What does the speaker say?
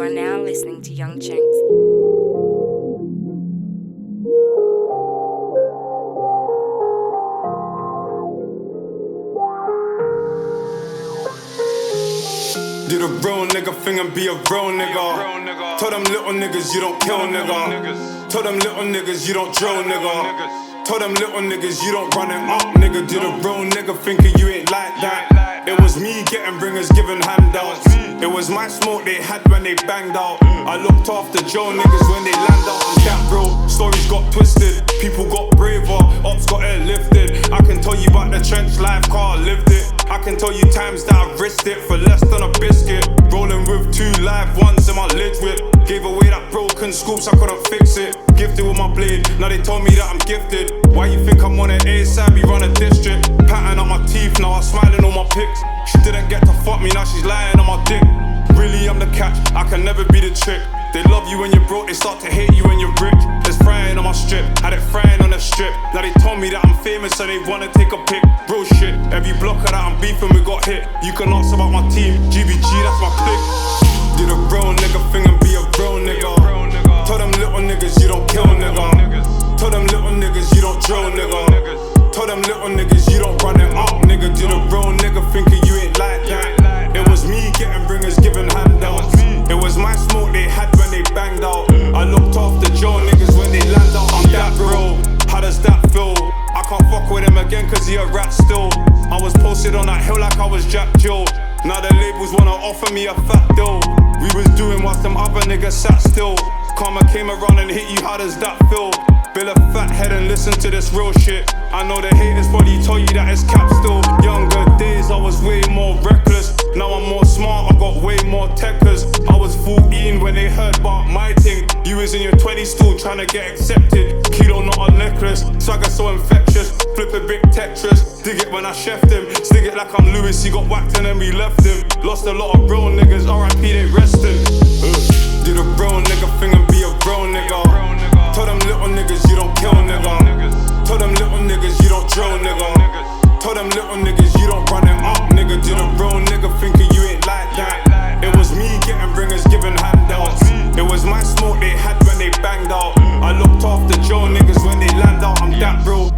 are now listening to Young Chinks. Do the real nigga thing and be a real nigga. Tell them little niggas you don't kill nigga. Tell them little niggas you don't drill nigga. Tell them little niggas you don't run it up nigga. Do the real nigga thinking you ain't like that. It was me getting ringers giving handouts. It was my smoke they had when they banged out. I looked after Joe niggas when they land out. I'm that real. Stories got twisted, people got braver, ops got airlifted. I can tell you about the trench life, car I lived it. I can tell you times that I've risked it for less than a biscuit. Rolling with 2 live ones in my lid whip. Gave away that broken scoops, I couldn't fix it. Gifted with my blade, now they told me that I'm gifted. Why you think I'm on an A-side, we run a district. Pattern up my teeth, now I'm smiling on my pics. She didn't get to fuck me, now she's lying on my dick. Really I'm the catch, I can never be the trick. They love you when you're broke, they start to hate you when you're rich. There's frying on my strip, had it frying on the strip. Now they told me that I'm famous so they wanna take a pic. Real shit, every blocker that I'm beefing we got hit. You can ask about my team, GBG that's my clique. Do the real nigga thing and be a real nigga. Tell them little niggas you don't kill nigga. Tell them little niggas you don't drill nigga. Tell them little niggas you don't run it up nigga. Do the real nigga thinking you ain't like that. It was me getting ringers giving handouts. It was my smoke they had when they banged out. I looked after Joe niggas when they land out. I'm that real, how does that feel? I can't fuck with him again cause he a rat still. I was posted on that hill like I was Jack Joe. Now the labels wanna offer me a fat deal. We was doing whilst them other niggas sat still. Karma came around and hit you, how does that feel? Bill a fat head and listen to this real shit. I know the haters probably told you that it's cap still. Younger days I was way more reckless. Now I'm more smart, I got way more techers. I was 14 when they heard about my thing. You was in your 20s still trying to get accepted. Kilo not a necklace, swagger so infectious. Flip a big Tetris, dig it when I chefed him. Stig it like I'm Lewis, he got whacked and then we left him. Lost a lot of real niggas, RIP they resting. Do the real nigga thing and be a real nigga. Tell them little niggas you don't kill nigga. Tell them little niggas you don't drill nigga. Tell them little niggas you don't run it up nigga. Do the real nigga thinking you ain't like that. It was me getting ringers giving handouts. It was my smoke they had when they banged out. I looked after Joe niggas when they land out. I'm that real.